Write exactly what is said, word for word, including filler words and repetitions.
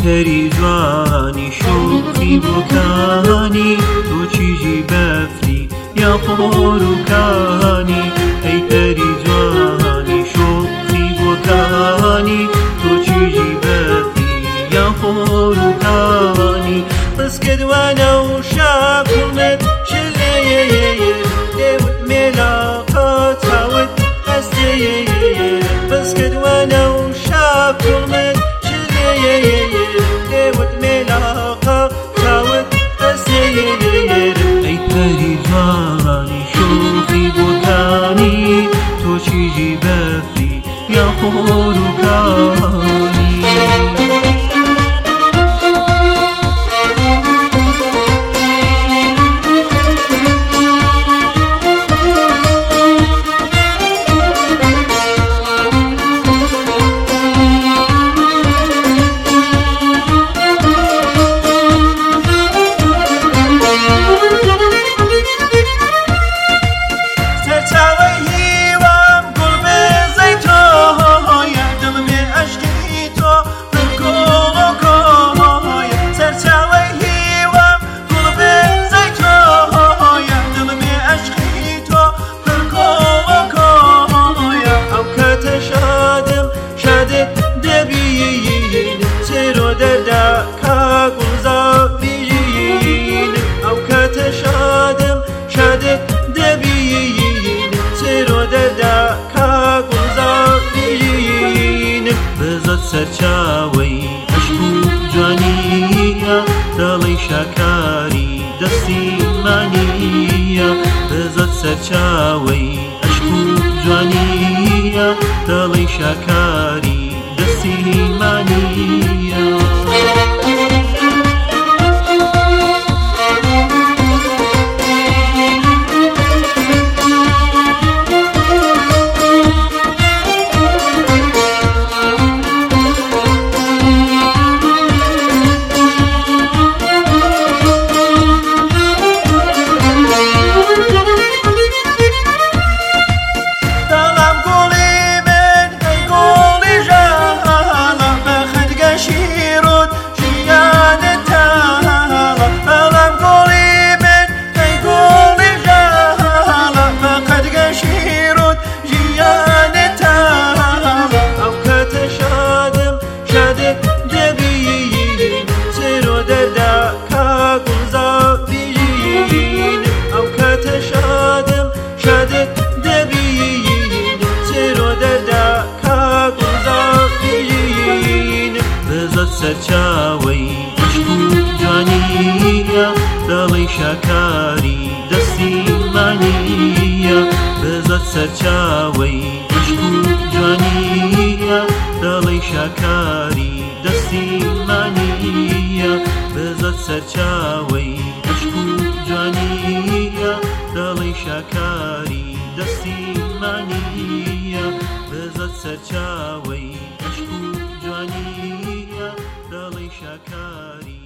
پەری جوانی شوخی بۆکانی تۆ چیژی بەفری یا خۆروکانی ئەی پەری جوانی شوخی بۆکانی تۆ چیژی بەفری یا خۆروکانی بەس کردوانە و شاکومت شلەیە دێوت مێلاقا چاوت هەستەیە بەس کردوانە و شاکومت دێوت مێلاقا چاوت هەستەیە ئەی پەری جوانی شوخی بۆکانی تۆ چیژی بەفری یا خۆروکانی سەرچاوەی عەشق و جوانیە دەڵێی شاکاری دەستی مانیە بزەت سەرچاوەی عەشق و جوانیە دەڵێی شاکاری دەستی مانیە سەرچاوەی عەشق و جوانیە دەڵێی شاکاری دەستی مانیە بزەت سەرچاوەی عەشق و جوانیە دەڵێی شاکاری دەستی مانیە بزەت سەرچاوەی عەشق و جوانیە دەڵێی شاکاری دەستی مانیە بزەت سەرچاوەی عەشق و جوانیە دەڵێی شاکاری